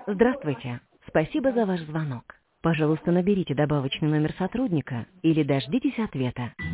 Здравствуйте. Спасибо за ваш звонок. Пожалуйста, наберите добавочный номер сотрудника или дождитесь ответа.